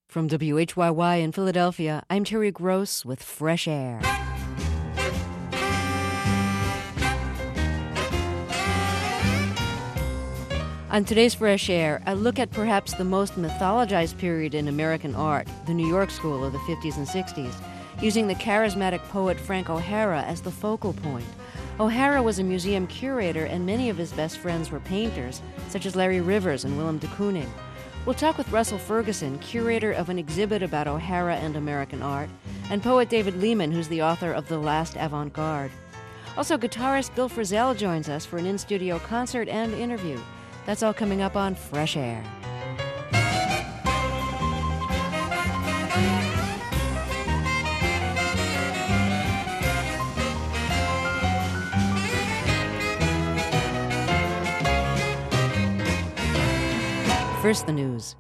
From WHYY in Philadelphia, I'm Terry Gross with Fresh Air. On today's Fresh Air, a look at perhaps the most mythologized period in American art, the New York School of the 50s and 60s, using the charismatic poet Frank O'Hara as the focal point. O'Hara was a museum curator, and many of his best friends were painters, such as Larry Rivers and Willem de Kooning. We'll talk with Russell Ferguson, curator of an exhibit about O'Hara and American art, and poet David Lehman, who's the author of The Last Avant-Garde. Also, guitarist Bill Frisell joins us for an in-studio concert and interview. That's all coming up on Fresh Air. First, the news.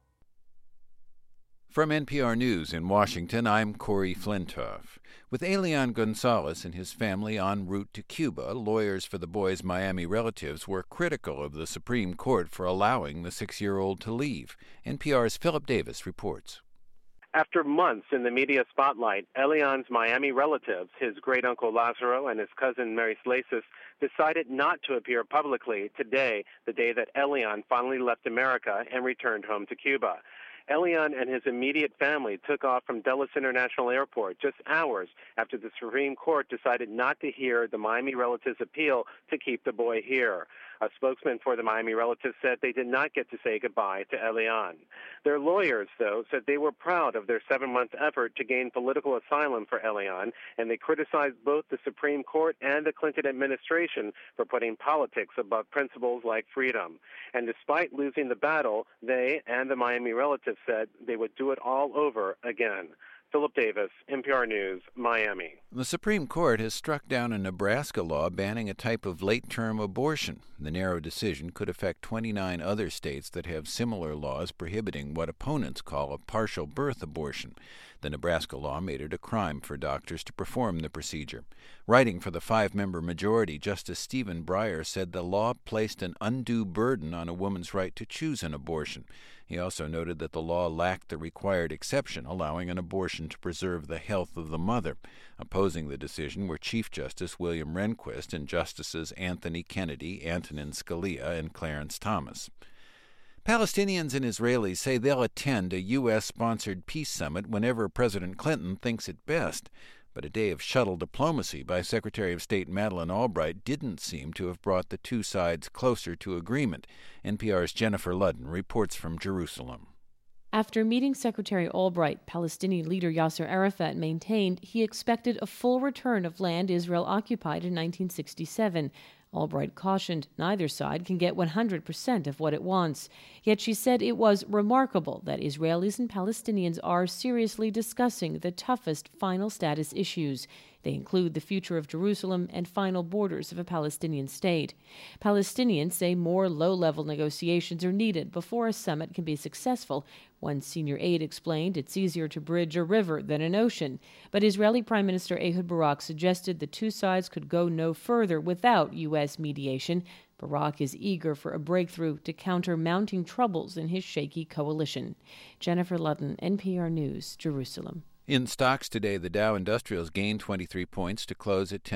From NPR News in Washington, I'm Corey Flintoff. With Elian Gonzalez and his family en route to Cuba, lawyers for the boy's Miami relatives were critical of the Supreme Court for allowing the 6-year-old to leave. NPR's Philip Davis reports. After months in the media spotlight, Elian's Miami relatives, his great-uncle Lazaro and his cousin Mary Slasis, decided not to appear publicly today, the day that Elian finally left America and returned home to Cuba. Elian and his immediate family took off from Dulles International Airport just hours after the Supreme Court decided not to hear the Miami relatives' appeal to keep the boy here. A spokesman for the Miami relatives said they did not get to say goodbye to Elian. Their lawyers, though, said they were proud of their 7-month effort to gain political asylum for Elian, and they criticized both the Supreme Court and the Clinton administration for putting politics above principles like freedom. And despite losing the battle, they and the Miami relatives said they would do it all over again. Philip Davis, NPR News, Miami. The Supreme Court has struck down a Nebraska law banning a type of late-term abortion. The narrow decision could affect 29 other states that have similar laws prohibiting what opponents call a partial birth abortion. The Nebraska law made it a crime for doctors to perform the procedure. Writing for the 5-member majority, Justice Stephen Breyer said the law placed an undue burden on a woman's right to choose an abortion. He also noted that the law lacked the required exception, allowing an abortion to preserve the health of the mother. Opposing the decision were Chief Justice William Rehnquist and Justices Anthony Kennedy, Antonin Scalia, and Clarence Thomas. Palestinians and Israelis say they'll attend a U.S.-sponsored peace summit whenever President Clinton thinks it best. But a day of shuttle diplomacy by Secretary of State Madeleine Albright didn't seem to have brought the two sides closer to agreement. NPR's Jennifer Ludden reports from Jerusalem. After meeting Secretary Albright, Palestinian leader Yasser Arafat maintained he expected a full return of land Israel occupied in 1967. Albright cautioned neither side can get 100% of what it wants. Yet she said it was remarkable that Israelis and Palestinians are seriously discussing the toughest final status issues. They include the future of Jerusalem and final borders of a Palestinian state. Palestinians say more low-level negotiations are needed before a summit can be successful. One senior aide explained it's easier to bridge a river than an ocean. But Israeli Prime Minister Ehud Barak suggested the two sides could go no further without U.S. mediation. Barak is eager for a breakthrough to counter mounting troubles in his shaky coalition. Jennifer Ludden, NPR News, Jerusalem. In stocks today, the Dow Industrials gained 23 points to close at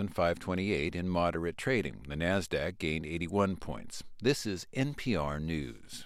10,528 in moderate trading. The Nasdaq gained 81 points. This is NPR News.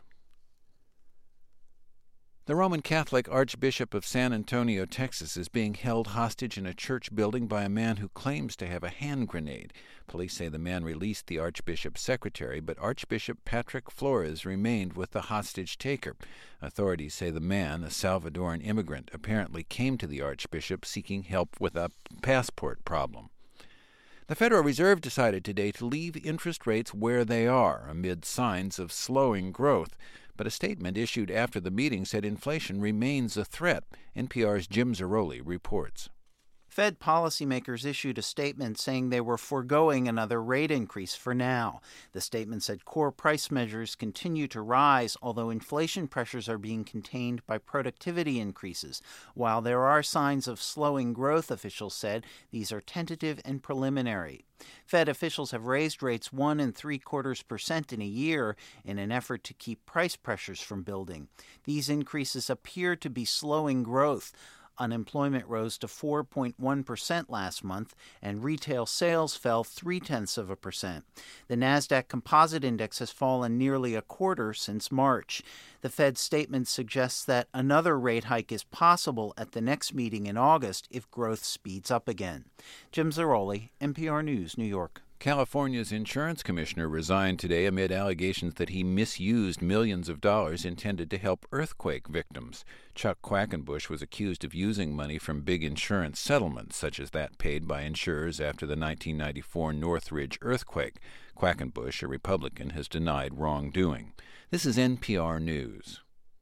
The Roman Catholic Archbishop of San Antonio, Texas, is being held hostage in a church building by a man who claims to have a hand grenade. Police say the man released the Archbishop's secretary, but Archbishop Patrick Flores remained with the hostage taker. Authorities say the man, a Salvadoran immigrant, apparently came to the Archbishop seeking help with a passport problem. The Federal Reserve decided today to leave interest rates where they are amid signs of slowing growth. But a statement issued after the meeting said inflation remains a threat. NPR's Jim Zarroli reports. Fed policymakers issued a statement saying they were foregoing another rate increase for now. The statement said core price measures continue to rise, although inflation pressures are being contained by productivity increases. While there are signs of slowing growth, officials said, these are tentative and preliminary. Fed officials have raised rates 1.75% in a year in an effort to keep price pressures from building. These increases appear to be slowing growth. Unemployment rose to 4.1% last month, and retail sales fell 0.3%. The Nasdaq Composite Index has fallen nearly a quarter since March. The Fed's statement suggests that another rate hike is possible at the next meeting in August if growth speeds up again. Jim Zaroli, NPR News, New York. California's insurance commissioner resigned today amid allegations that he misused millions of dollars intended to help earthquake victims. Chuck Quackenbush was accused of using money from big insurance settlements, such as that paid by insurers after the 1994 Northridge earthquake. Quackenbush, a Republican, has denied wrongdoing. This is NPR News.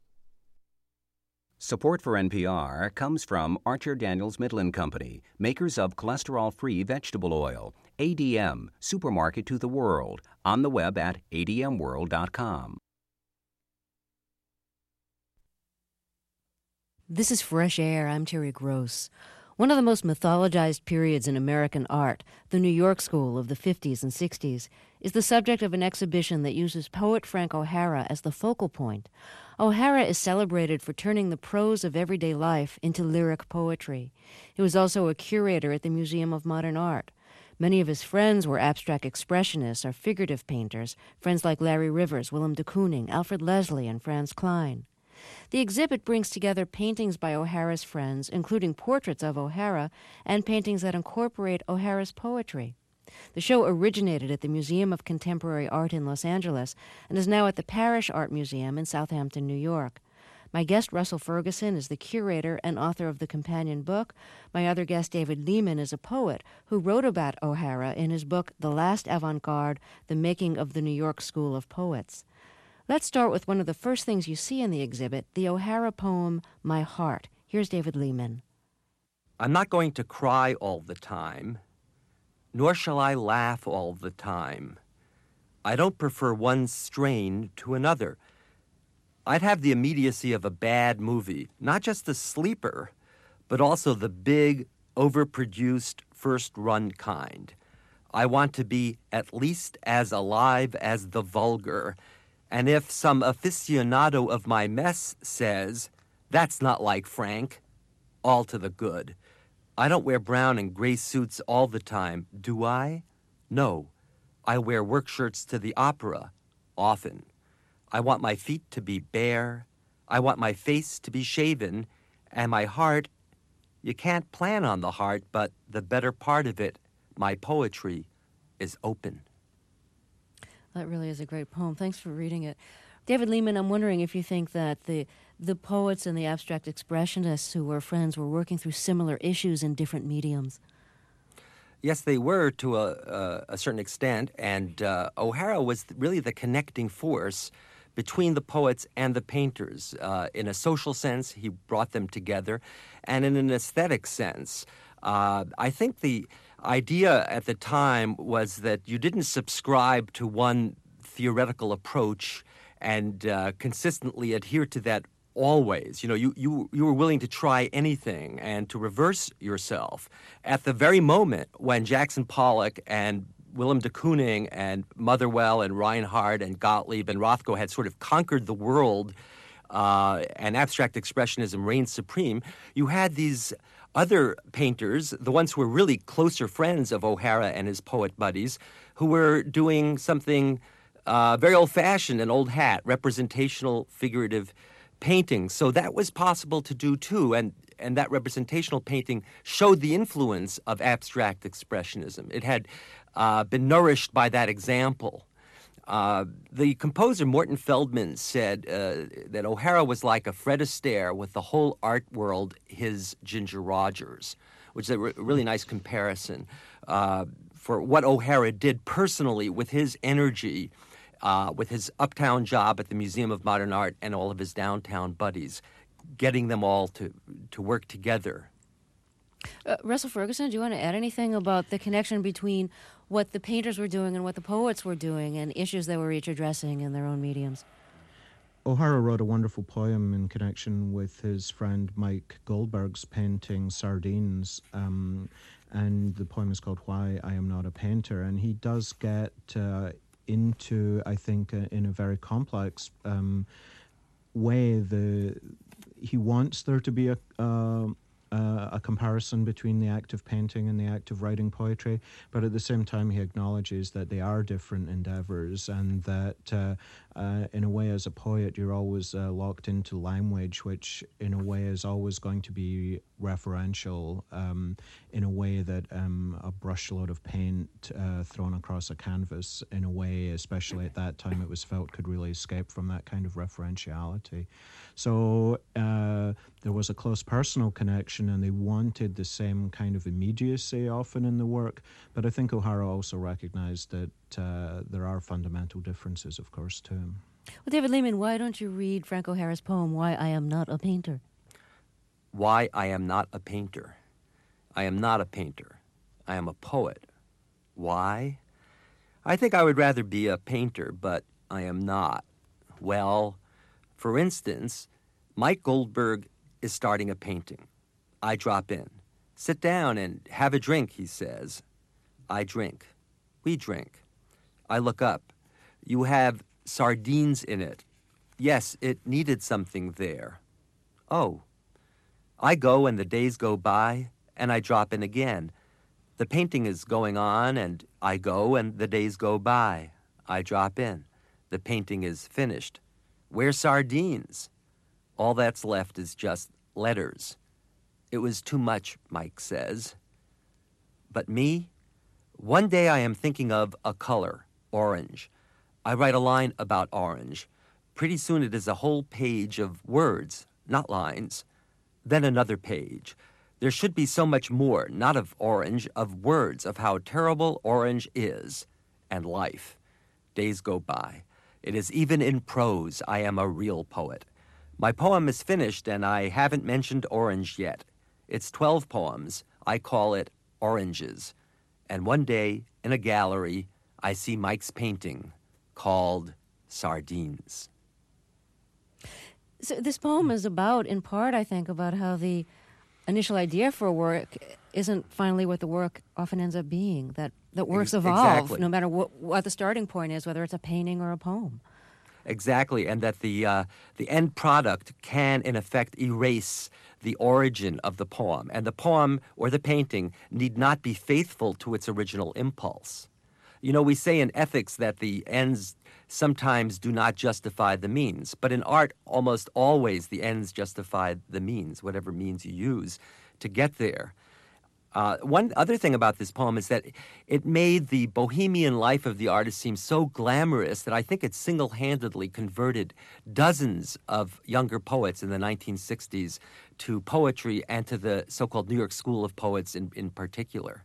Support for NPR comes from Archer Daniels Midland Company, makers of cholesterol-free vegetable oil. ADM, supermarket to the world, on the web at admworld.com. This is Fresh Air. I'm Terry Gross. One of the most mythologized periods in American art, the New York School of the 50s and 60s, is the subject of an exhibition that uses poet Frank O'Hara as the focal point. O'Hara is celebrated for turning the prose of everyday life into lyric poetry. He was also a curator at the Museum of Modern Art. Many of his friends were abstract expressionists or figurative painters, friends like Larry Rivers, Willem de Kooning, Alfred Leslie, and Franz Klein. The exhibit brings together paintings by O'Hara's friends, including portraits of O'Hara, and paintings that incorporate O'Hara's poetry. The show originated at the Museum of Contemporary Art in Los Angeles and is now at the Parrish Art Museum in Southampton, New York. My guest, Russell Ferguson, is the curator and author of the companion book. My other guest, David Lehman, is a poet who wrote about O'Hara in his book, The Last Avant-Garde, The Making of the New York School of Poets. Let's start with one of the first things you see in the exhibit, the O'Hara poem, My Heart. Here's David Lehman. I'm not going to cry all the time, nor shall I laugh all the time. I don't prefer one strain to another. I'd have the immediacy of a bad movie, not just the sleeper, but also the big, overproduced, first-run kind. I want to be at least as alive as the vulgar, and if some aficionado of my mess says, that's not like Frank, all to the good. I don't wear brown and gray suits all the time, do I? No. I wear work shirts to the opera, often. I want my feet to be bare. I want my face to be shaven. And my heart, you can't plan on the heart, but the better part of it, my poetry, is open. That really is a great poem. Thanks for reading it. David Lehman, I'm wondering if you think that the poets and the abstract expressionists who were friends were working through similar issues in different mediums. Yes, they were to a certain extent, and O'Hara was really the connecting force between the poets and the painters. In a social sense, he brought them together, and in an aesthetic sense. I think the idea at the time was that you didn't subscribe to one theoretical approach and consistently adhere to that always. You know, you were willing to try anything and to reverse yourself. At the very moment when Jackson Pollock and Willem de Kooning and Motherwell and Reinhardt and Gottlieb and Rothko had sort of conquered the world and abstract expressionism reigned supreme, you had these other painters, the ones who were really closer friends of O'Hara and his poet buddies, who were doing something very old-fashioned, an old hat, representational, figurative painting. So that was possible to do, too, and that representational painting showed the influence of abstract expressionism. It had been nourished by that example. The composer Morton Feldman said that O'Hara was like a Fred Astaire with the whole art world his Ginger Rogers, which is a really nice comparison for what O'Hara did personally with his energy, with his uptown job at the Museum of Modern Art and all of his downtown buddies, getting them all to work together. Russell Ferguson, do you want to add anything about the connection between what the painters were doing and what the poets were doing and issues they were each addressing in their own mediums? O'Hara wrote a wonderful poem in connection with his friend Mike Goldberg's painting Sardines, and the poem is called Why I Am Not a Painter, and he does get into, I think, in a very complex way, he wants there to be a comparison between the act of painting and the act of writing poetry, but at the same time he acknowledges that they are different endeavors, and that in a way as a poet you're always locked into language, which in a way is always going to be referential, in a way that a brushload of paint thrown across a canvas, in a way, especially at that time it was felt, could really escape from that kind of referentiality. So there was a close personal connection, and they wanted the same kind of immediacy often in the work, but I think O'Hara also recognized that there are fundamental differences, of course, too. Well, David Lehman, why don't you read Frank O'Hara's poem, Why I Am Not a Painter? Why I am not a painter. I am not a painter. I am a poet. Why? I think I would rather be a painter, but I am not. Well, for instance, Mike Goldberg is starting a painting. I drop in. Sit down and have a drink, he says. I drink. We drink. I look up. You have sardines in it. Yes, it needed something there. Oh. I go and the days go by, and I drop in again. The painting is going on, and I go and the days go by. I drop in. The painting is finished. Where's sardines? All that's left is just letters. It was too much, Mike says. But me? One day I am thinking of a color, orange. I write a line about orange. Pretty soon it is a whole page of words, not lines. Then another page. There should be so much more, not of orange, of words, of how terrible orange is, and life. Days go by. It is even in prose I am a real poet. My poem is finished, and I haven't mentioned orange yet. It's 12 poems. I call it Oranges. And one day, in a gallery, I see Mike's painting called Sardines. So this poem is about, in part, I think, about how the initial idea for a work isn't finally what the work often ends up being, that works evolve, exactly. No matter what the starting point is, whether it's a painting or a poem. Exactly, and that the end product can, in effect, erase the origin of the poem, and the poem or the painting need not be faithful to its original impulse. You know, we say in ethics that the ends sometimes do not justify the means, but in art, almost always the ends justify the means, whatever means you use to get there. One other thing about this poem is that it made the bohemian life of the artist seem so glamorous that I think it single-handedly converted dozens of younger poets in the 1960s to poetry and to the so-called New York School of Poets in particular.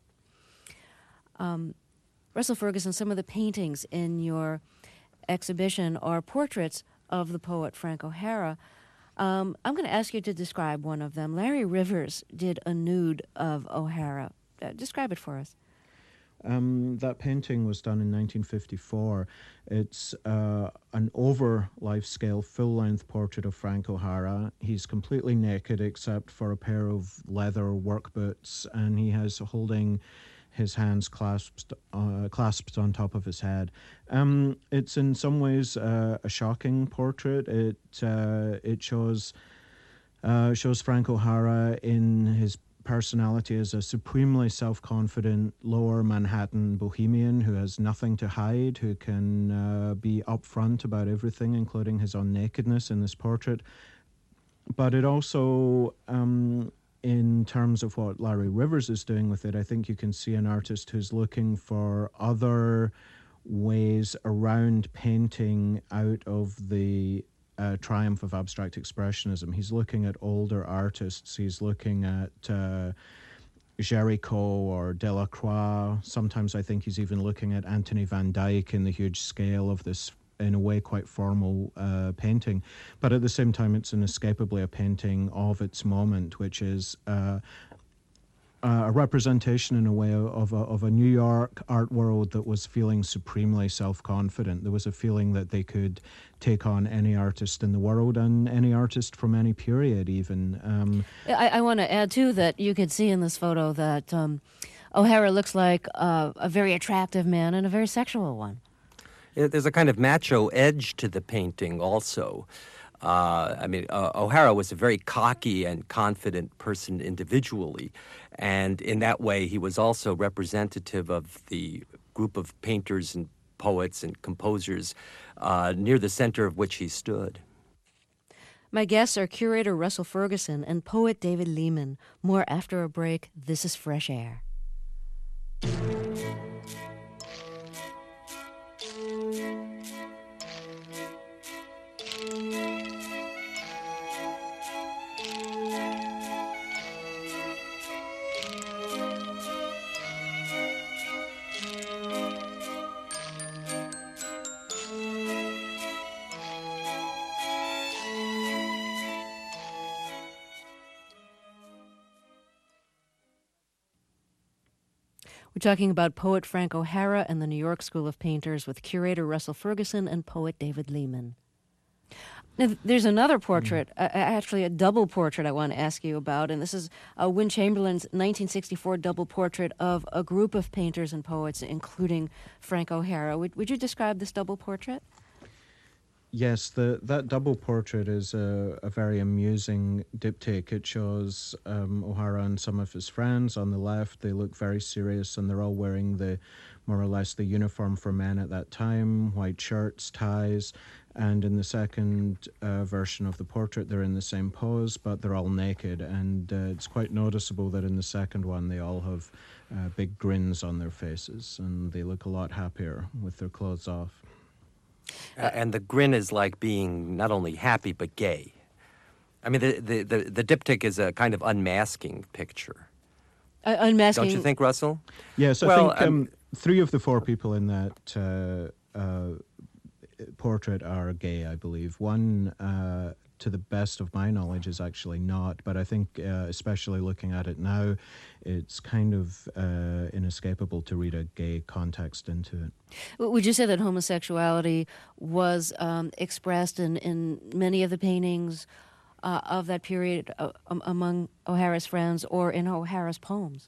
Russell Ferguson, some of the paintings in your exhibition are portraits of the poet Frank O'Hara. I'm going to ask you to describe one of them. Larry Rivers did a nude of O'Hara. Describe it for us. That painting was done in 1954. It's an over life-scale, full-length portrait of Frank O'Hara. He's completely naked except for a pair of leather work boots, and he has holding his hands clasped on top of his head. It's in some ways a shocking portrait. It shows Frank O'Hara in his personality as a supremely self-confident lower Manhattan bohemian who has nothing to hide, who can be upfront about everything, including his own nakedness in this portrait. But it also, in terms of what Larry Rivers is doing with it, I think you can see an artist who's looking for other ways around painting out of the triumph of abstract expressionism. He's looking at older artists. He's looking at Géricault or Delacroix. Sometimes I think he's even looking at Anthony van Dyck in the huge scale of this, in a way, quite formal painting. But at the same time, it's inescapably a painting of its moment, which is a representation in a way of a New York art world that was feeling supremely self-confident. There was a feeling that they could take on any artist in the world and any artist from any period even. I want to add too that you could see in this photo that O'Hara looks like a very attractive man and a very sexual one. There's a kind of macho edge to the painting also. O'Hara was a very cocky and confident person individually, and in that way he was also representative of the group of painters and poets and composers near the center of which he stood. My guests are curator Russell Ferguson and poet David Lehman. More after a break. This is Fresh Air. We're talking about poet Frank O'Hara and the New York School of Painters with curator Russell Ferguson and poet David Lehman. Now, there's another portrait, actually a double portrait I want to ask you about, and this is Win Chamberlain's 1964 double portrait of a group of painters and poets, including Frank O'Hara. Would you describe this double portrait? Yes, that double portrait is a very amusing diptych. It shows O'Hara and some of his friends on the left. They look very serious, and they're all wearing more or less the uniform for men at that time, white shirts, ties. And in the second version of the portrait, they're in the same pose, but they're all naked. And it's quite noticeable that in the second one, they all have big grins on their faces, and they look a lot happier with their clothes off. And the grin is like being not only happy but gay. I mean, the diptych is a kind of unmasking picture. Unmasking. Don't you think, Russell? Yes, I think 3 of the 4 people in that portrait are gay, I believe. One, to the best of my knowledge, is actually not, but I think, especially looking at it now, it's kind of inescapable to read a gay context into it. Would you say that homosexuality was expressed in many of the paintings of that period among O'Hara's friends or in O'Hara's poems?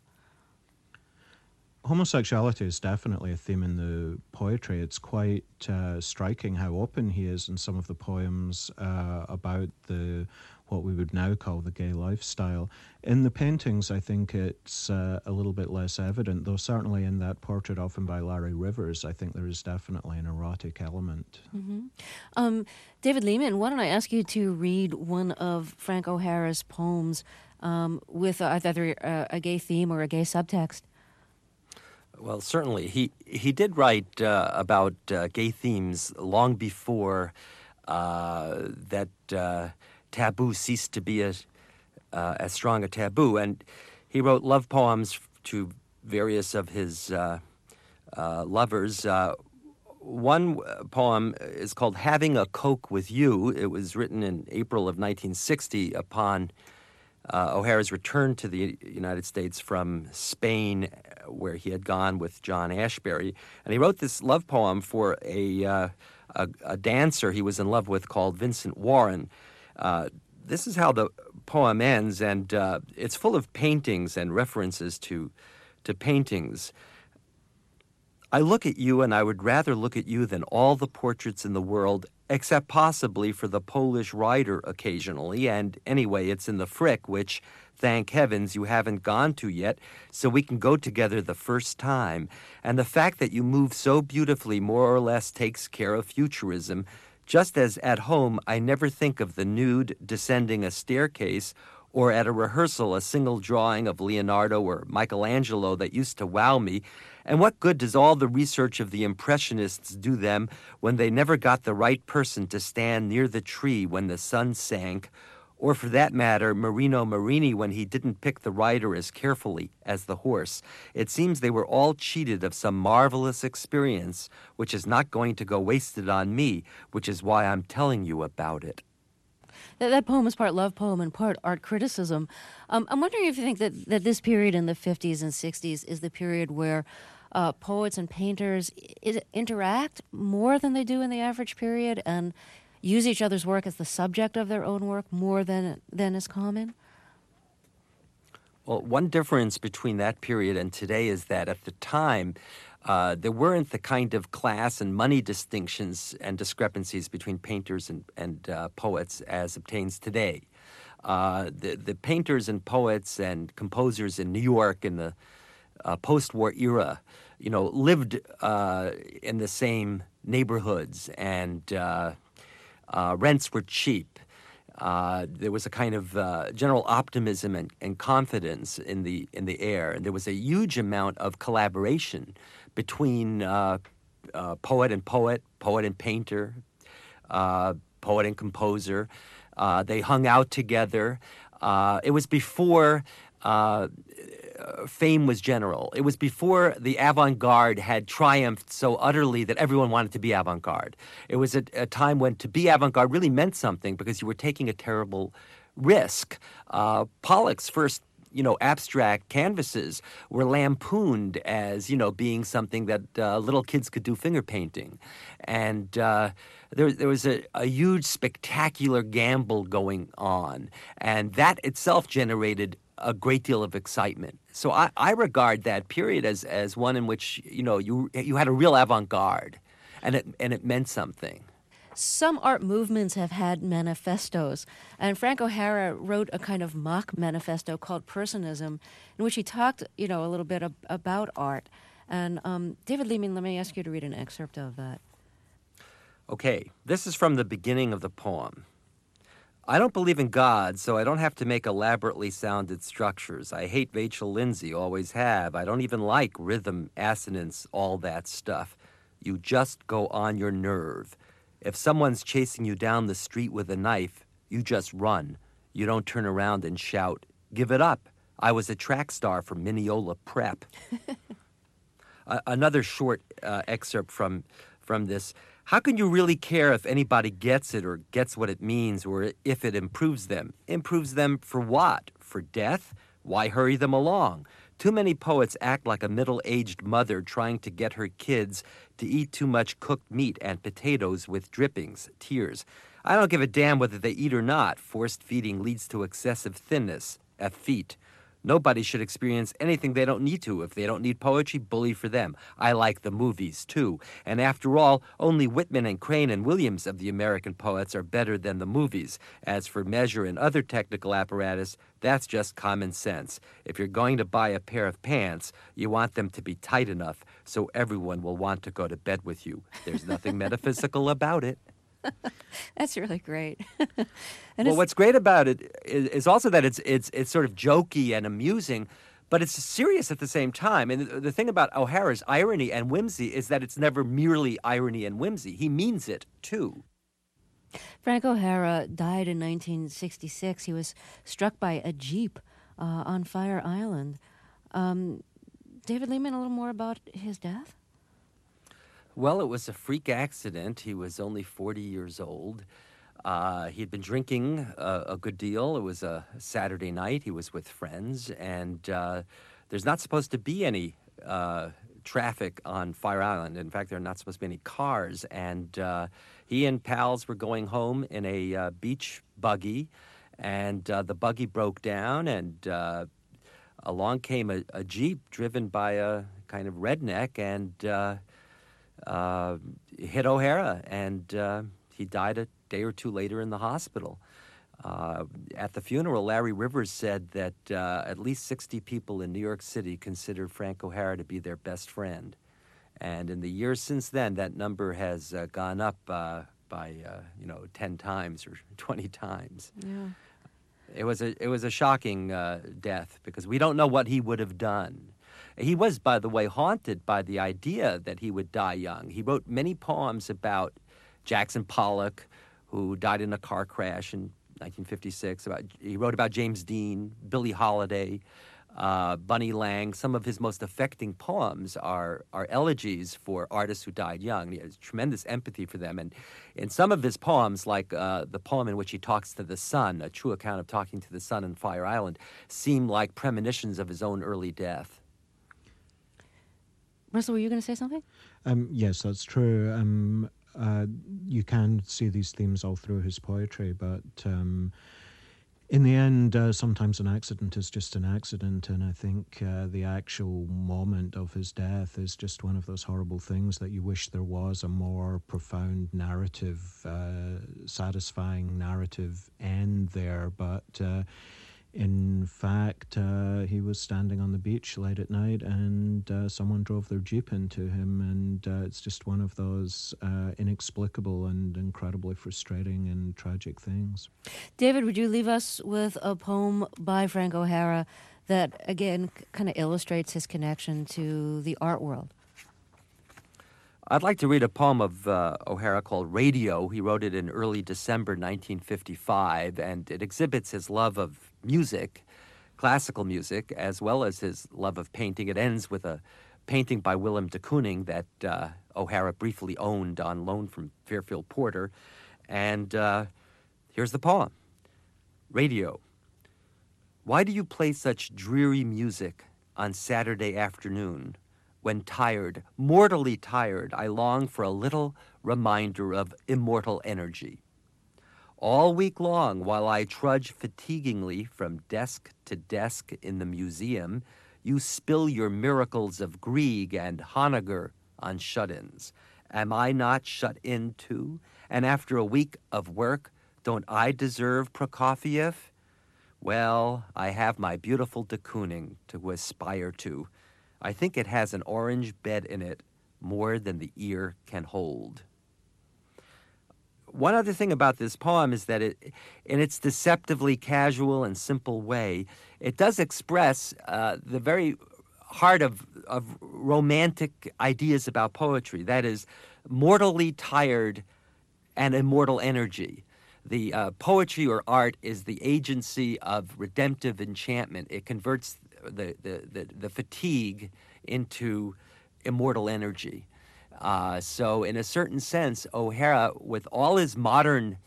Homosexuality is definitely a theme in the poetry. It's quite striking how open he is in some of the poems about what we would now call the gay lifestyle. In the paintings, I think it's a little bit less evident, though certainly in that portrait often by Larry Rivers, I think there is definitely an erotic element. Mm-hmm. David Lehman, why don't I ask you to read one of Frank O'Hara's poems with either a gay theme or a gay subtext? Well, certainly. He did write about gay themes long before that taboo ceased to be as strong a taboo. And he wrote love poems to various of his lovers. One poem is called Having a Coke with You. It was written in April of 1960 upon O'Hara's return to the United States from Spain, where he had gone with John Ashbery. And he wrote this love poem for a dancer he was in love with called Vincent Warren. This is how the poem ends, and it's full of paintings and references to paintings. I look at you, and I would rather look at you than all the portraits in the world, except possibly for the Polish writer occasionally, and anyway, it's in the Frick, which, thank heavens, you haven't gone to yet, so we can go together the first time. And the fact that you move so beautifully more or less takes care of futurism, just as at home I never think of the nude descending a staircase, or at a rehearsal a single drawing of Leonardo or Michelangelo that used to wow me. And what good does all the research of the Impressionists do them when they never got the right person to stand near the tree when the sun sank, or for that matter, Marino Marini when he didn't pick the rider as carefully as the horse? It seems they were all cheated of some marvelous experience, which is not going to go wasted on me, which is why I'm telling you about it. That poem is part love poem and part art criticism. I'm wondering if you think that this period in the 50s and 60s is the period where poets and painters interact more than they do in the average period and use each other's work as the subject of their own work more than is common? Well, one difference between that period and today is that at the time, there weren't the kind of class and money distinctions and discrepancies between painters and poets as obtains today. The painters and poets and composers in New York in the post-war era, lived in the same neighborhoods, and rents were cheap. There was a kind of general optimism and confidence in the air, and there was a huge amount of collaboration between poet and painter, poet and composer. They hung out together. It was before fame was general. It was before the avant-garde had triumphed so utterly that everyone wanted to be avant-garde. It was a time when to be avant-garde really meant something because you were taking a terrible risk. Pollock's first abstract canvases were lampooned as, being something that little kids could do finger painting. And there was a huge, spectacular gamble going on. And that itself generated a great deal of excitement. So I regard that period as one in which, you had a real avant-garde, and it meant something. Some art movements have had manifestos, and Frank O'Hara wrote a kind of mock manifesto called Personism, in which he talked, a little bit about art. And David Lehman, let me ask you to read an excerpt of that. Okay, this is from the beginning of the poem. I don't believe in God, so I don't have to make elaborately sounded structures. I hate Vachel Lindsay, always have. I don't even like rhythm, assonance, all that stuff. You just go on your nerve. If someone's chasing you down the street with a knife, you just run. You don't turn around and shout, "Give it up. I was a track star for Mineola Prep." Another short excerpt from this. How can you really care if anybody gets it or gets what it means or if it improves them? Improves them for what? For death? Why hurry them along? Too many poets act like a middle-aged mother trying to get her kids to eat too much cooked meat and potatoes with drippings, tears. I don't give a damn whether they eat or not. Forced feeding leads to excessive thinness, effete. Nobody should experience anything they don't need to. If they don't need poetry, bully for them. I like the movies, too. And after all, only Whitman and Crane and Williams of the American poets are better than the movies. As for measure and other technical apparatus, that's just common sense. If you're going to buy a pair of pants, you want them to be tight enough so everyone will want to go to bed with you. There's nothing metaphysical about it. That's really great. Well, what's great about it is also that it's sort of jokey and amusing, but it's serious at the same time. And the thing about O'Hara's irony and whimsy is that it's never merely irony and whimsy. He means it, too. Frank O'Hara died in 1966. He was struck by a Jeep on Fire Island. David Lehman, a little more about his death? Well, it was a freak accident. He was only 40 years old. He had been drinking a good deal. It was a Saturday night. He was with friends, and there's not supposed to be any traffic on Fire Island. In fact, there are not supposed to be any cars. And he and pals were going home in a beach buggy, and the buggy broke down, and along came a Jeep driven by a kind of redneck, and hit O'Hara, and he died a day or two later in the hospital. At the funeral, Larry Rivers said that at least 60 people in New York City considered Frank O'Hara to be their best friend. And in the years since then, that number has gone up by 10 times or 20 times. Yeah. It was a shocking death because we don't know what he would have done. He was, by the way, haunted by the idea that he would die young. He wrote many poems about Jackson Pollock, who died in a car crash in 1956. He wrote about James Dean, Billie Holiday. Bunny Lang. Some of his most affecting poems are elegies for artists who died young. He has tremendous empathy for them. And in some of his poems, like the poem in which he talks to the sun, a true account of talking to the sun in Fire Island, seem like premonitions of his own early death. Russell, were you going to say something? Yes, that's true. You can see these themes all through his poetry, but in the end, sometimes an accident is just an accident, and I think the actual moment of his death is just one of those horrible things that you wish there was a more profound narrative, satisfying narrative end there, but in fact, he was standing on the beach late at night and someone drove their Jeep into him, and it's just one of those inexplicable and incredibly frustrating and tragic things. David, would you leave us with a poem by Frank O'Hara that, again, kind of illustrates his connection to the art world? I'd like to read a poem of O'Hara called Radio. He wrote it in early December 1955, and it exhibits his love of music, classical music, as well as his love of painting. It ends with a painting by Willem de Kooning that O'Hara briefly owned on loan from Fairfield Porter. And here's the poem. Radio. Why do you play such dreary music on Saturday afternoon? When tired, mortally tired, I long for a little reminder of immortal energy. All week long, while I trudge fatiguingly from desk to desk in the museum, you spill your miracles of Grieg and Honegger on shut-ins. Am I not shut in too? And after a week of work, don't I deserve Prokofiev? Well, I have my beautiful de Kooning to aspire to. I think it has an orange bed in it, more than the ear can hold. One other thing about this poem is that it, in its deceptively casual and simple way, it does express the very heart of romantic ideas about poetry. That is, mortally tired and immortal energy. The poetry or art is the agency of redemptive enchantment. It converts the fatigue into immortal energy. So in a certain sense, O'Hara, with all his modernisms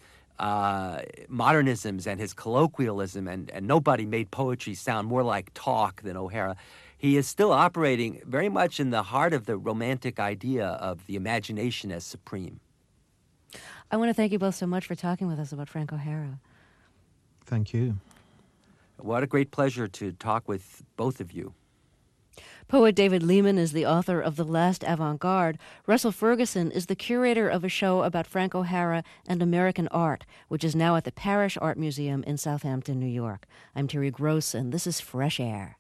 and his colloquialism, and nobody made poetry sound more like talk than O'Hara, he is still operating very much in the heart of the romantic idea of the imagination as supreme. I want to thank you both so much for talking with us about Frank O'Hara. Thank you. What a great pleasure to talk with both of you. Poet David Lehman is the author of The Last Avant-Garde. Russell Ferguson is the curator of a show about Frank O'Hara and American art, which is now at the Parrish Art Museum in Southampton, New York. I'm Terry Gross, and this is Fresh Air.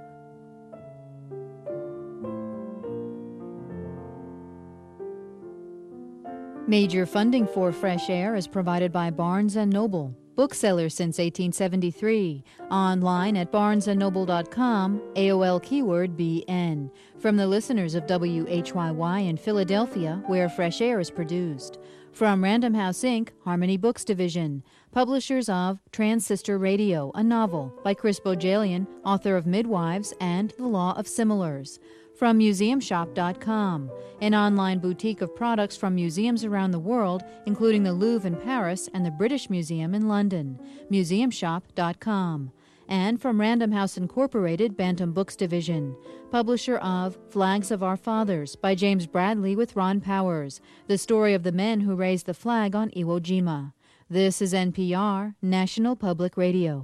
Major funding for Fresh Air is provided by Barnes & Noble, bookseller since 1873. Online at barnesandnoble.com, AOL keyword BN. From the listeners of WHYY in Philadelphia, where Fresh Air is produced. From Random House Inc., Harmony Books Division. Publishers of Transistor Radio, a novel by Chris Bojalian, author of Midwives and The Law of Similars. From museumshop.com, an online boutique of products from museums around the world, including the Louvre in Paris and the British Museum in London. Museumshop.com. And from Random House Incorporated, Bantam Books Division, publisher of Flags of Our Fathers by James Bradley with Ron Powers, the story of the men who raised the flag on Iwo Jima. This is NPR, National Public Radio.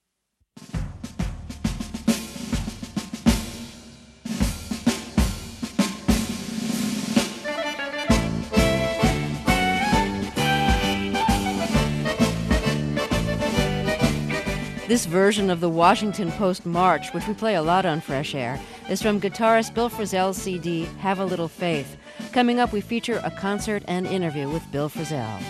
This version of the Washington Post March, which we play a lot on Fresh Air, is from guitarist Bill Frisell's CD, Have a Little Faith. Coming up, we feature a concert and interview with Bill Frisell.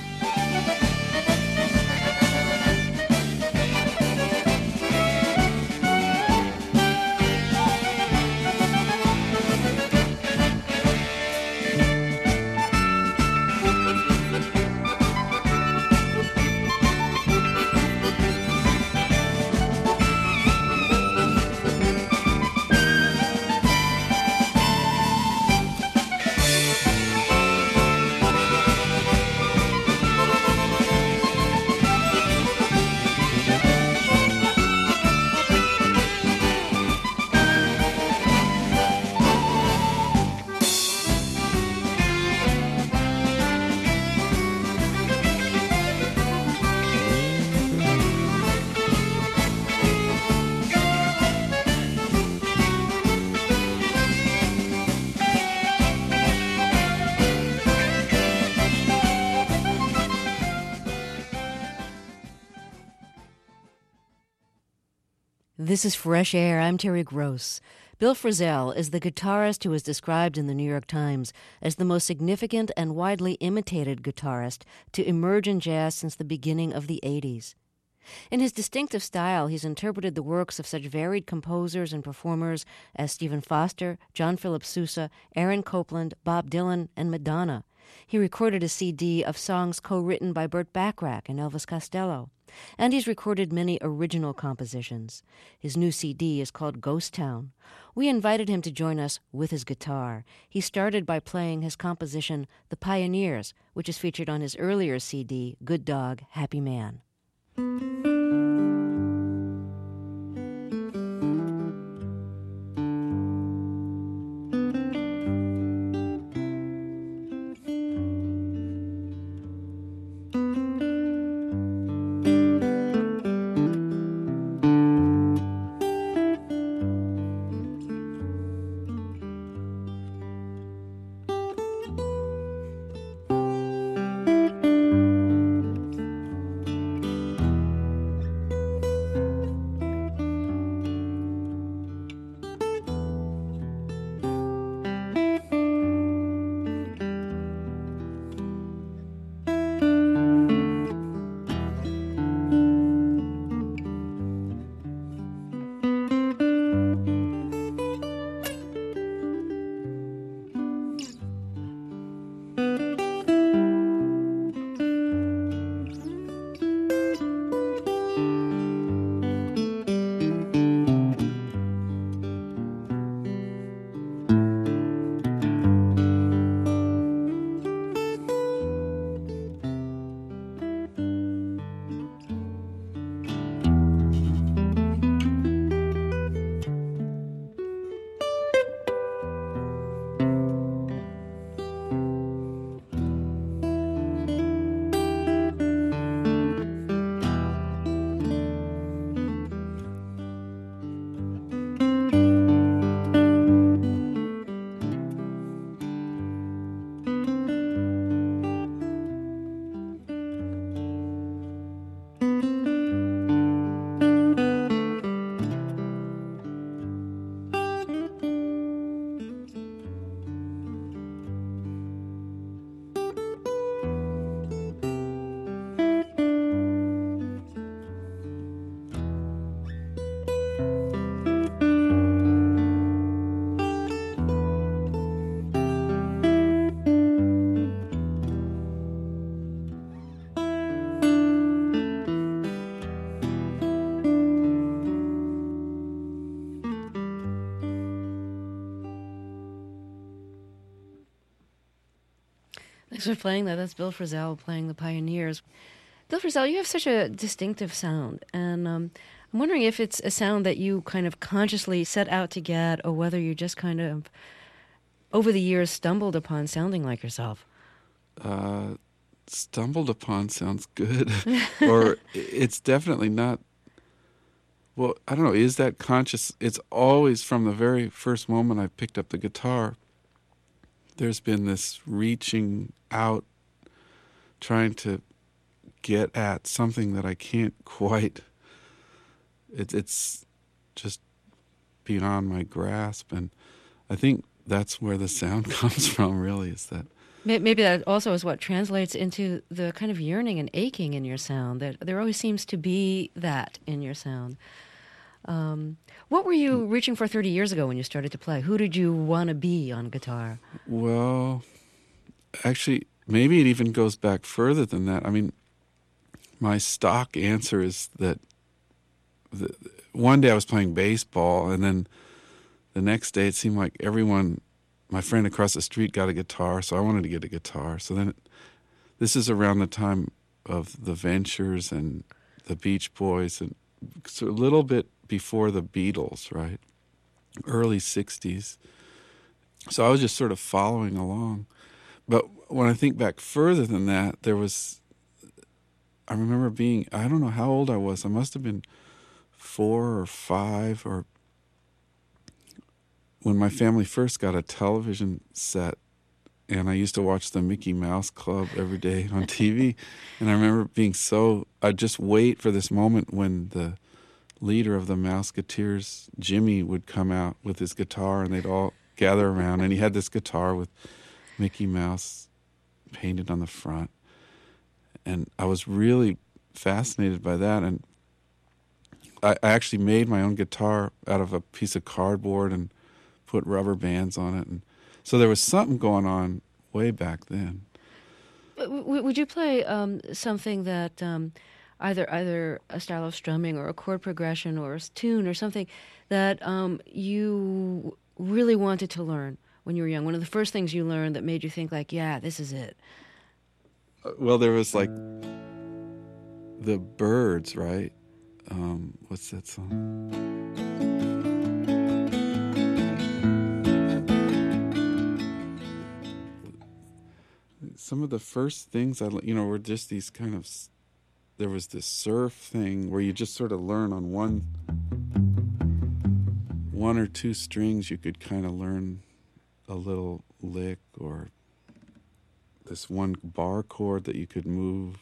This is Fresh Air. I'm Terry Gross. Bill Frisell is the guitarist who is described in the New York Times as the most significant and widely imitated guitarist to emerge in jazz since the beginning of the 80s. In his distinctive style, he's interpreted the works of such varied composers and performers as Stephen Foster, John Philip Sousa, Aaron Copland, Bob Dylan, and Madonna. He recorded a CD of songs co-written by Burt Bacharach and Elvis Costello. And he's recorded many original compositions. His new CD is called Ghost Town. We invited him to join us with his guitar. He started by playing his composition, The Pioneers, which is featured on his earlier CD, Good Dog, Happy Man. Thanks for playing that. That's Bill Frisell playing The Pioneers. Bill Frisell, you have such a distinctive sound, and I'm wondering if it's a sound that you kind of consciously set out to get, or whether you just kind of, over the years, stumbled upon sounding like yourself. Stumbled upon sounds good. Or it's definitely not, well, I don't know, is that conscious? It's always, from the very first moment I picked up the guitar, there's been this reaching out, trying to get at something that I can't quite, it's just beyond my grasp. And I think that's where the sound comes from, really, is that. Maybe that also is what translates into the kind of yearning and aching in your sound, that there always seems to be that in your sound. What were you reaching for 30 years ago when you started to play? Who did you want to be on guitar? Well, actually, maybe it even goes back further than that. I mean, my stock answer is that one day I was playing baseball, and then the next day it seemed like everyone, my friend across the street got a guitar, so I wanted to get a guitar. So then this is around the time of the Ventures and the Beach Boys, and so a little bit before the Beatles, right? Early 60s. So I was just sort of following along. But when I think back further than that, I remember being, I don't know how old I was. I must have been 4 or 5, or when my family first got a television set, and I used to watch the Mickey Mouse Club every day on TV. And I remember being I'd just wait for this moment when the leader of the Mouseketeers, Jimmy, would come out with his guitar, and they'd all gather around. And he had this guitar with Mickey Mouse painted on the front. And I was really fascinated by that. And I actually made my own guitar out of a piece of cardboard and put rubber bands on it. And so there was something going on way back then. Would you play something that either a style of strumming or a chord progression or a tune or something that you really wanted to learn when you were young? One of the first things you learned that made you think like, yeah, this is it. Well, there was like the Byrds, right? What's that song? Some of the first things were just these kind of, there was this surf thing where you just sort of learn on one or two strings, you could kind of learn a little lick, or this one bar chord that you could move.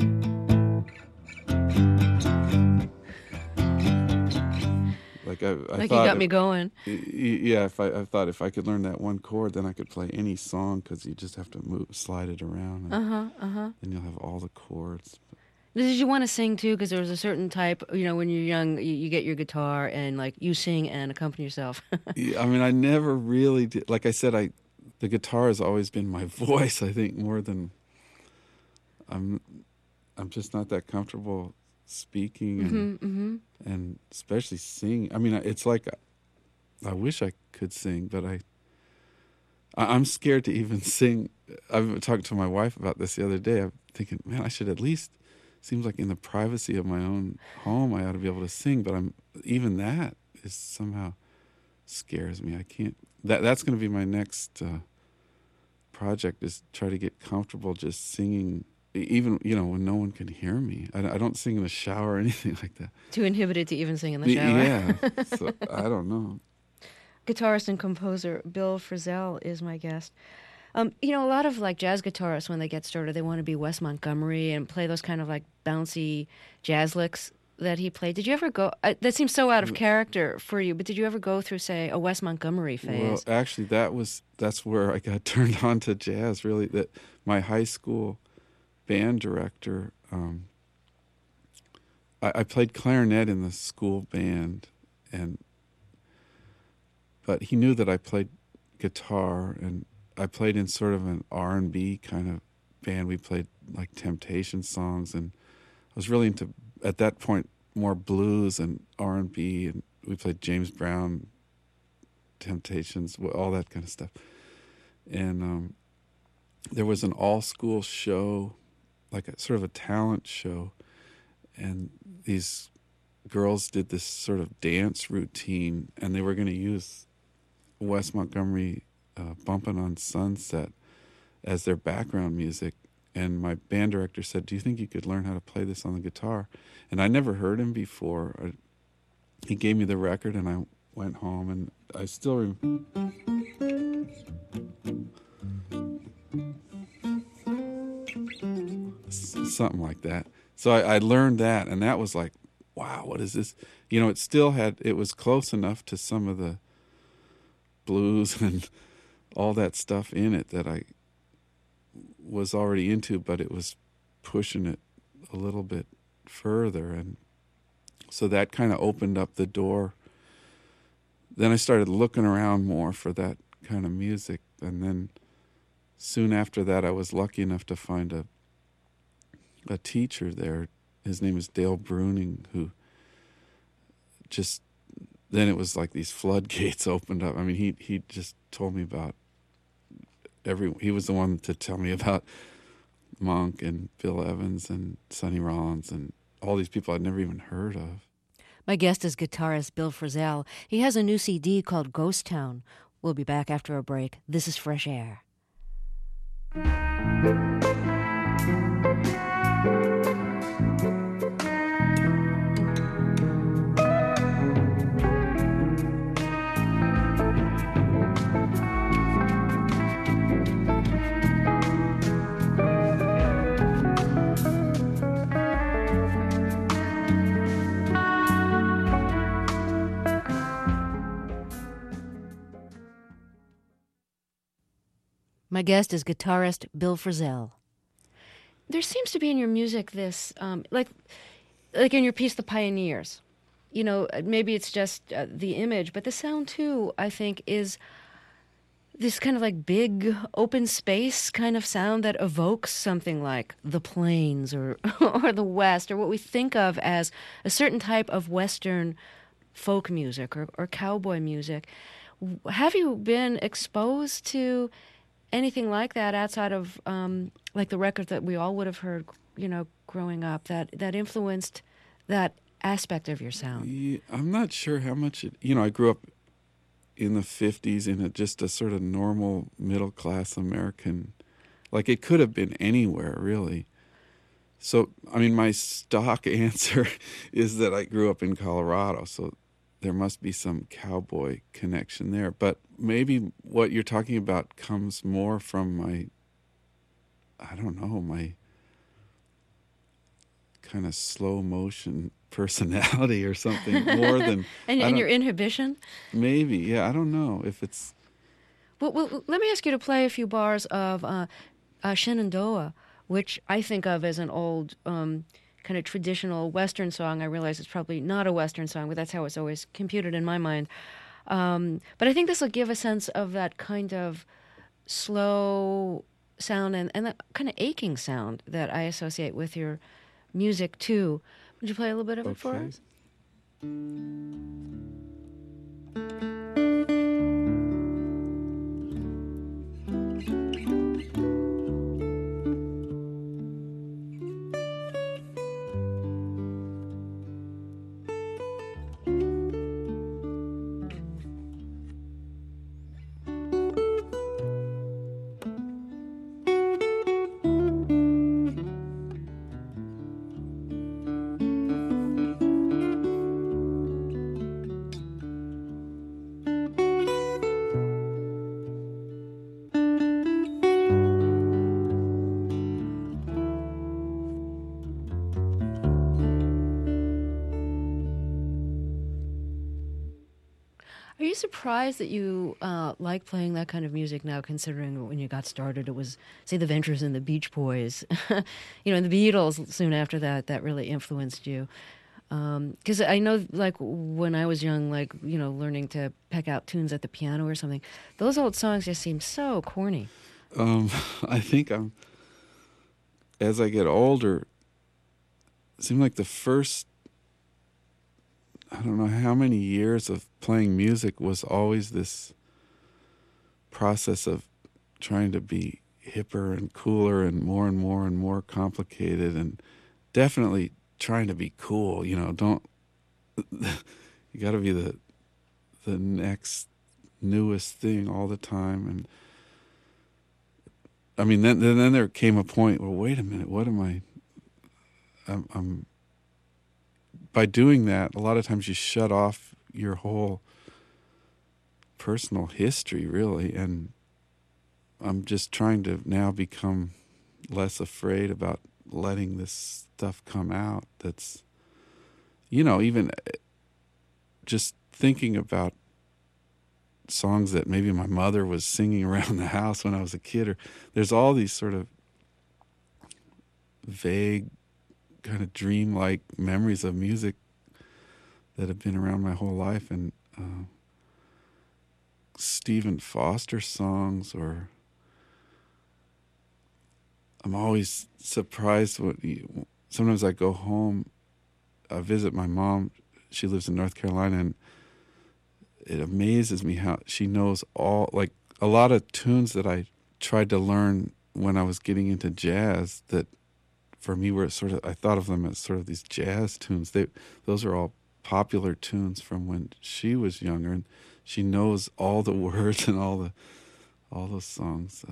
Like I thought you got me going. Yeah, I thought if I could learn that one chord, then I could play any song, because you just have to slide it around. And then you'll have all the chords. Did you want to sing too? Because there was a certain type, when you're young, you get your guitar and like you sing and accompany yourself. Yeah, I mean, I never really did. Like I said, the guitar has always been my voice. I think more than I'm just not that comfortable speaking and especially singing. I mean, it's like I wish I could sing, but I'm scared to even sing. I've talked to my wife about this the other day. I'm thinking, man, I should at least. Seems like in the privacy of my own home, I ought to be able to sing. But even that is somehow scares me. I can't. That's going to be my next project, is try to get comfortable just singing. Even, when no one can hear me. I don't sing in the shower or anything like that. Too inhibited to even sing in the shower. Yeah, so I don't know. Guitarist and composer Bill Frisell is my guest. A lot of like jazz guitarists, when they get started, they want to be Wes Montgomery and play those kind of like bouncy jazz licks that he played. Did you ever go, that seems so out of character for you, but did you ever go through, say, a Wes Montgomery phase? Well, actually, that's where I got turned on to jazz, really. That my high school band director, I played clarinet in the school band, but he knew that I played guitar, and I played in sort of an R&B kind of band. We played like Temptation songs, and I was really into, at that point, more blues and R&B, and we played James Brown, Temptations, all that kind of stuff. And there was an all-school show, like a sort of a talent show, and these girls did this sort of dance routine, and they were going to use Wes Montgomery Bumpin' on Sunset as their background music. And my band director said, do you think you could learn how to play this on the guitar? And I never heard him before. He gave me the record, and I went home, and I still something like that. So I learned that, and that was like, wow, what is this? It was close enough to some of the blues and all that stuff in it that I was already into, but it was pushing it a little bit further. And so that kind of opened up the door. Then I started looking around more for that kind of music. And then soon after that, I was lucky enough to find a teacher there. His name is Dale Bruning, who just, then it was like these floodgates opened up. I mean, he just told me about he was the one to tell me about Monk and Bill Evans and Sonny Rollins and all these people I'd never even heard of. My guest is guitarist Bill Frisell. He has a new CD called Ghost Town. We'll be back after a break. This is Fresh Air. My guest is guitarist Bill Frisell. There seems to be in your music this, like in your piece, The Pioneers. You know, maybe it's just the image, but the sound too, I think, is this kind of like big open space kind of sound that evokes something like the plains or or the West, or what we think of as a certain type of Western folk music or cowboy music. Have you been exposed to anything like that outside of like the record that we all would have heard, you know, growing up, that influenced that aspect of your sound? Yeah, I'm not sure how much it, you know, I grew up in the 50s in just a sort of normal middle-class American, like it could have been anywhere, really. So, I mean, my stock answer is that I grew up in Colorado, so there must be some cowboy connection there. But maybe what you're talking about comes more from my, I don't know, my kind of slow motion personality or something more than and your inhibition. Maybe, yeah, I don't know if it's. Well, let me ask you to play a few bars of Shenandoah, which I think of as an old kind of traditional Western song. I realize it's probably not a Western song, but that's how it's always computed in my mind. But I think this will give a sense of that kind of slow sound and that kind of aching sound that I associate with your music too. Would you play a little bit of it for us? Are you surprised that you like playing that kind of music now, considering when you got started it was, say, the Ventures and the Beach Boys, you know, and the Beatles soon after that really influenced you? Because I know, like, when I was young, like, you know, learning to peck out tunes at the piano or something, those old songs just seem so corny. I think as I get older, it seemed like the first, I don't know how many years of playing music was always this process of trying to be hipper and cooler and more and more and more complicated, and definitely trying to be cool. You know, you got to be the next newest thing all the time. And I mean, then there came a point where, wait a minute, what am I? I'm by doing that, a lot of times you shut off your whole personal history, really. And I'm just trying to now become less afraid about letting this stuff come out. That's, you know, even just thinking about songs that maybe my mother was singing around the house when I was a kid, or there's all these sort of vague, kind of dreamlike memories of music that have been around my whole life, and Stephen Foster songs, or I'm always surprised when sometimes I go home, I visit my mom, she lives in North Carolina, and it amazes me how she knows all, like a lot of tunes that I tried to learn when I was getting into jazz that for me were sort of, I thought of them as sort of these jazz tunes. Those are all popular tunes from when she was younger, and she knows all the words and all those songs.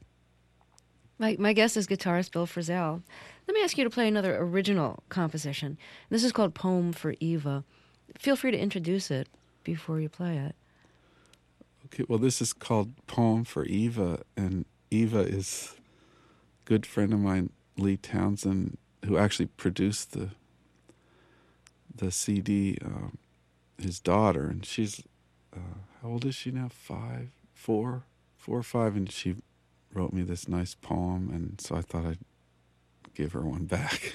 My guest is guitarist Bill Frisell. Let me ask you to play another original composition. This is called Poem for Eva. Feel free to introduce it before you play it. Okay, well, this is called Poem for Eva, and Eva is a good friend of mine, Lee Townsend, who actually produced the CD, his daughter, and she's, how old is she now? 4 or 5, and she wrote me this nice poem, and so I thought I'd give her one back.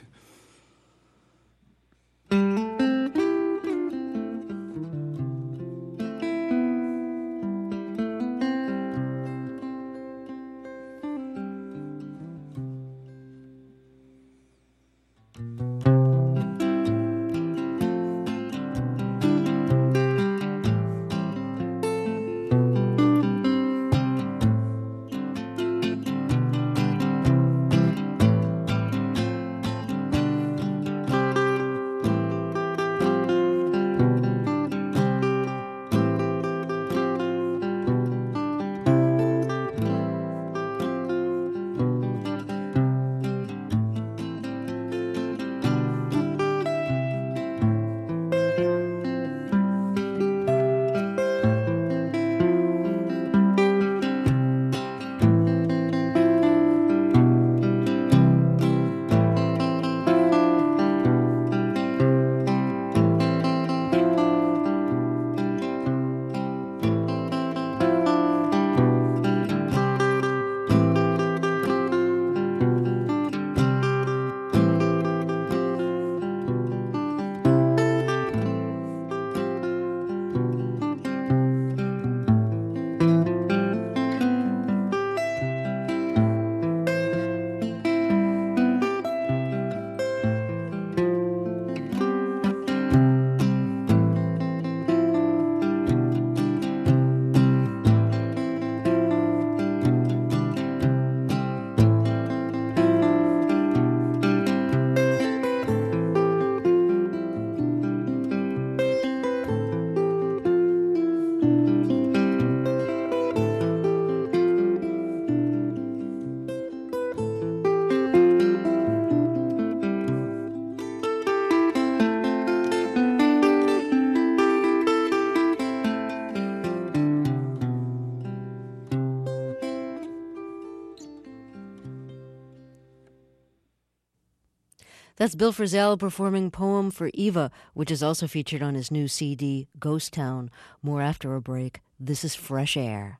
That's Bill Frisell performing Poem for Eva, which is also featured on his new CD, Ghost Town. More after a break. This is Fresh Air.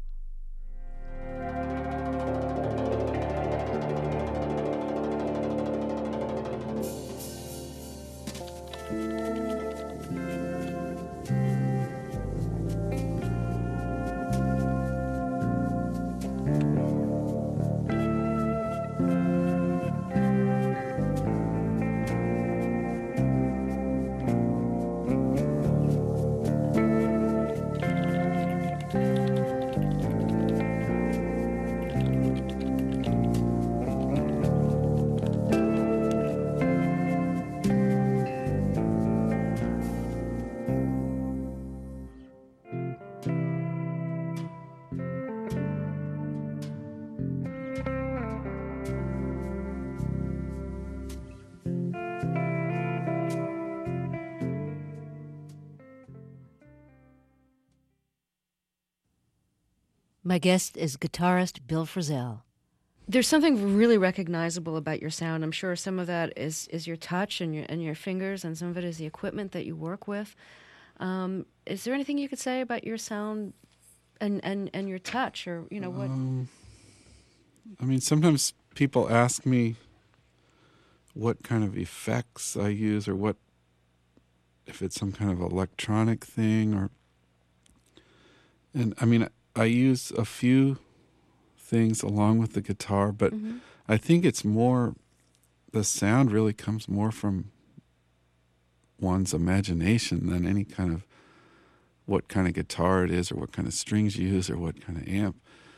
My guest is guitarist Bill Frisell. There's something really recognizable about your sound. I'm sure some of that is your touch and your fingers, and some of it is the equipment that you work with. Is there anything you could say about your sound and your touch, or what? I mean, sometimes people ask me what kind of effects I use, or what, if it's some kind of electronic thing, and I mean, I use a few things along with the guitar, but I think it's more, the sound really comes more from one's imagination than any kind of what kind of guitar it is, or what kind of strings you use, or what kind of amp.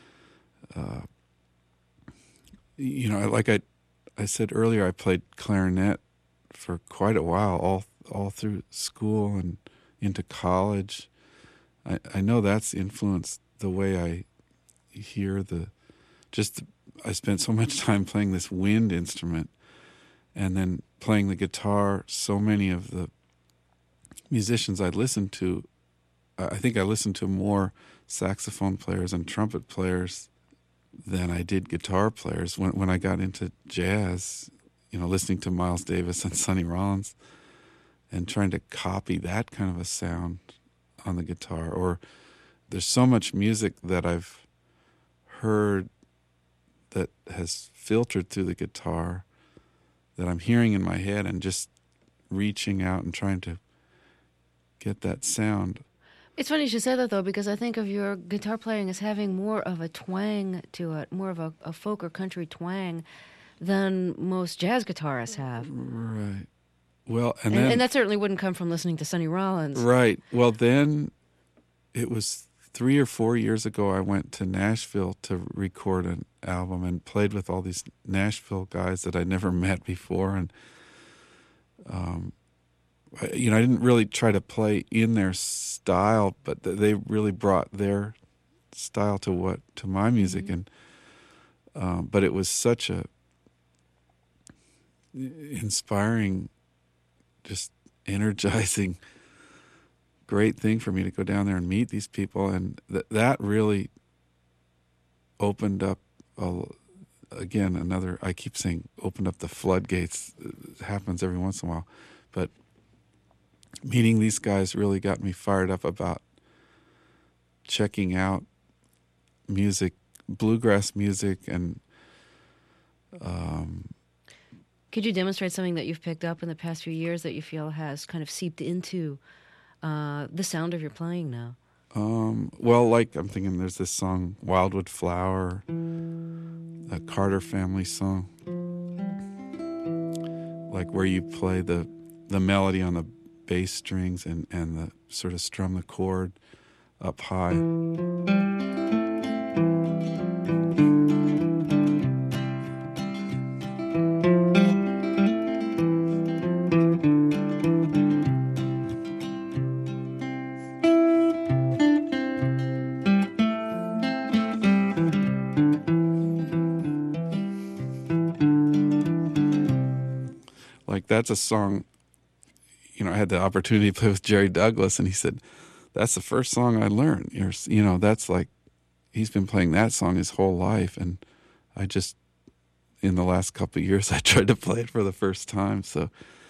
Like I said earlier, I played clarinet for quite a while, all through school and into college. I know that's influenced the way I hear I spent so much time playing this wind instrument, and then playing the guitar. So many of the musicians I listened to, I think I listened to more saxophone players and trumpet players than I did guitar players. When I got into jazz, listening to Miles Davis and Sonny Rollins, and trying to copy that kind of a sound on the guitar. Or there's so much music that I've heard that has filtered through the guitar that I'm hearing in my head and just reaching out and trying to get that sound. It's funny you should say that, though, because I think of your guitar playing as having more of a twang to it, more of a folk or country twang than most jazz guitarists have. Right. Well, and that certainly wouldn't come from listening to Sonny Rollins. Right. Well, then it was 3 or 4 years ago I went to Nashville to record an album and played with all these Nashville guys that I'd never met before. And, I didn't really try to play in their style, but they really brought their style to my music. Mm-hmm. And but it was such a inspiring, just energizing, great thing for me to go down there and meet these people, and that really opened up again another. I keep saying opened up the floodgates. It happens every once in a while, but meeting these guys really got me fired up about checking out music, bluegrass music, and. Could you demonstrate something that you've picked up in the past few years that you feel has kind of seeped into the sound of your playing now? Well, like I'm thinking there's this song, Wildwood Flower, a Carter Family song, like where you play the melody on the bass strings and the sort of strum the chord up high. That's a song, I had the opportunity to play with Jerry Douglas, and he said, that's the first song I learned. That's like, he's been playing that song his whole life, and I just, in the last couple of years, I tried to play it for the first time. So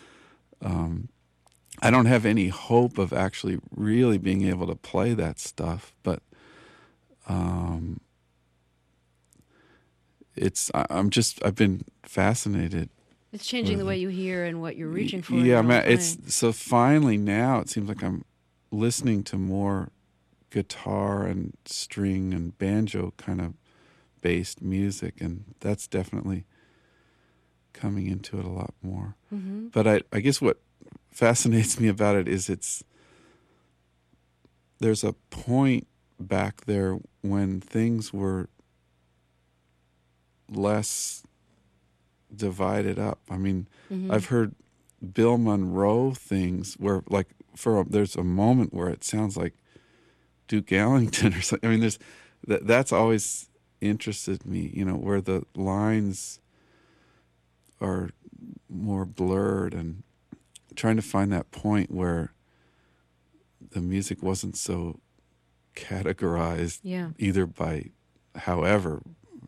I don't have any hope of actually really being able to play that stuff, but I've been fascinated. It's changing the way you hear and what you're reaching for. Yeah, it's so finally now it seems like I'm listening to more guitar and string and banjo kind of based music, and that's definitely coming into it a lot more. Mm-hmm. But I guess what fascinates me about it is there's a point back there when things were less divided up. I mean, mm-hmm. I've heard Bill Monroe things where, like, there's a moment where it sounds like Duke Ellington or something. I mean, that's always interested me, where the lines are more blurred, and trying to find that point where the music wasn't so categorized, either by however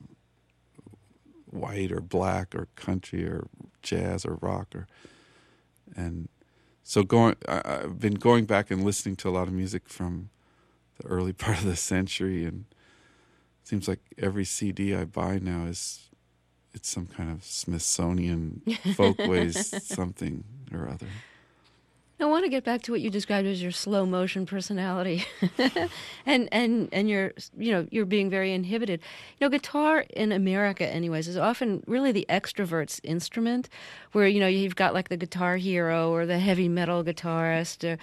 white or black or country or jazz or rock and so I've been going back and listening to a lot of music from the early part of the century, and it seems like every CD I buy now it's some kind of Smithsonian Folkways something or other. I want to get back to what you described as your slow motion personality, and you're being very inhibited. Guitar in America, anyways, is often really the extrovert's instrument, where you've got like the guitar hero or the heavy metal guitarist, or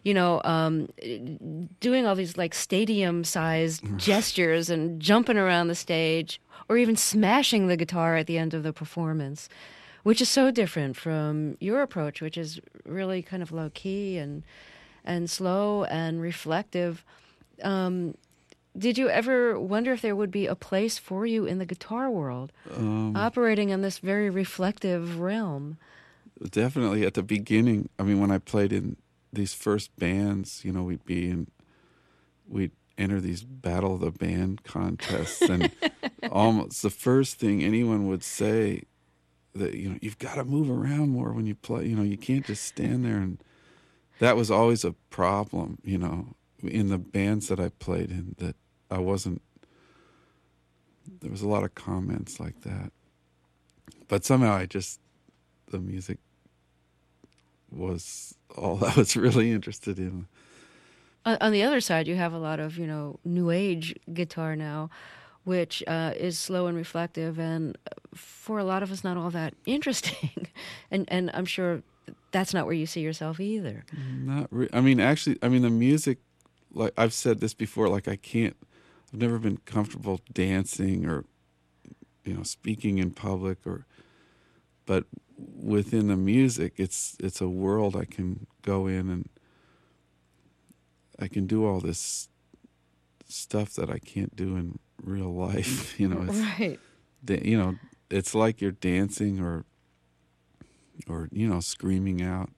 doing all these like stadium-sized gestures and jumping around the stage, or even smashing the guitar at the end of the performance, which is so different from your approach, which is really kind of low-key and slow and reflective. Did you ever wonder if there would be a place for you in the guitar world, operating in this very reflective realm? Definitely at the beginning. I mean, when I played in these first bands, we'd enter these Battle of the Band contests, and almost the first thing anyone would say that you've got to move around more when you play. You can't just stand there, and that was always a problem. In the bands that I played in, that I wasn't there was a lot of comments like that. But somehow the music was all I was really interested in. On the other side, you have a lot of, new age guitar now, which is slow and reflective, and for a lot of us, not all that interesting. and I'm sure that's not where you see yourself either. The music, like I've said this before, like I've never been comfortable dancing or, speaking in public but within the music, it's a world I can go in and I can do all this stuff that I can't do in real life. It's, right. It's like you're dancing or screaming out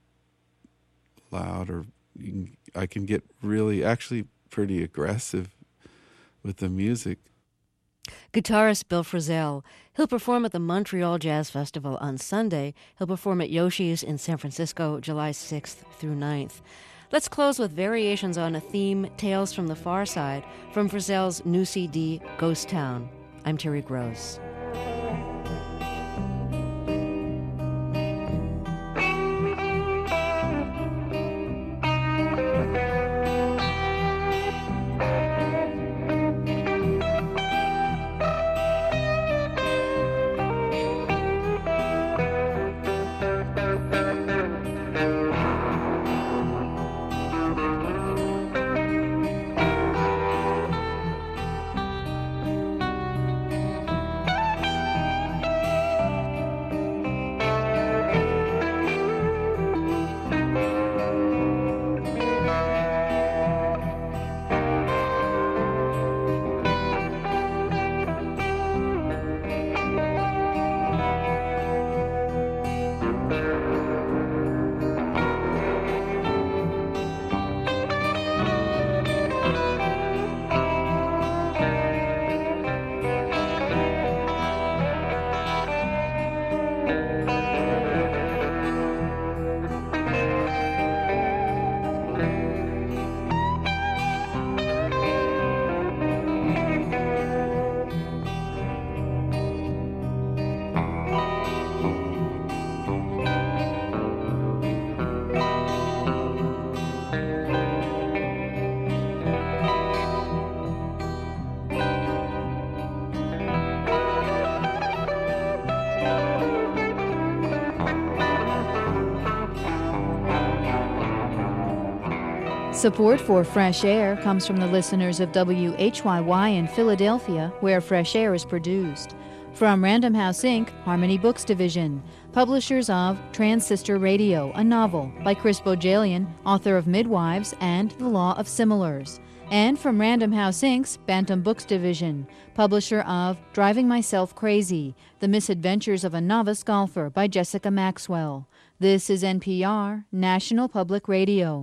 loud, or I can get actually pretty aggressive with the music. Guitarist Bill Frisell. He'll perform at the Montreal Jazz Festival on Sunday. He'll perform at Yoshi's in San Francisco, July 6th through 9th. Let's close with variations on a theme, Tales from the Far Side, from Frisell's new CD, Ghost Town. I'm Terry Gross. Support for Fresh Air comes from the listeners of WHYY in Philadelphia, where Fresh Air is produced. From Random House Inc., Harmony Books Division, publishers of Transistor Radio, a novel by Chris Bojalian, author of Midwives and The Law of Similars. And from Random House Inc.'s Bantam Books Division, publisher of Driving Myself Crazy, The Misadventures of a Novice Golfer by Jessica Maxwell. This is NPR, National Public Radio.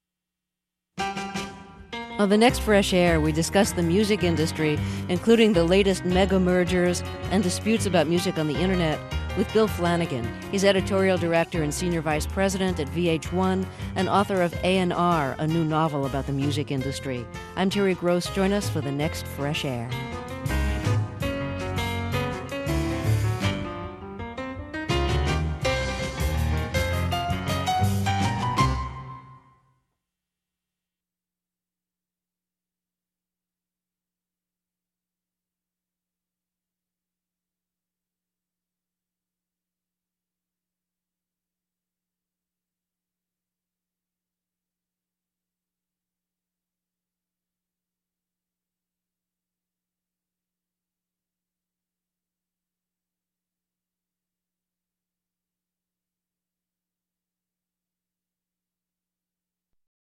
On the next Fresh Air, we discuss the music industry, including the latest mega mergers and disputes about music on the internet, with Bill Flanagan. He's editorial director and senior vice president at VH1 and author of A&R, a new novel about the music industry. I'm Terry Gross. Join us for the next Fresh Air.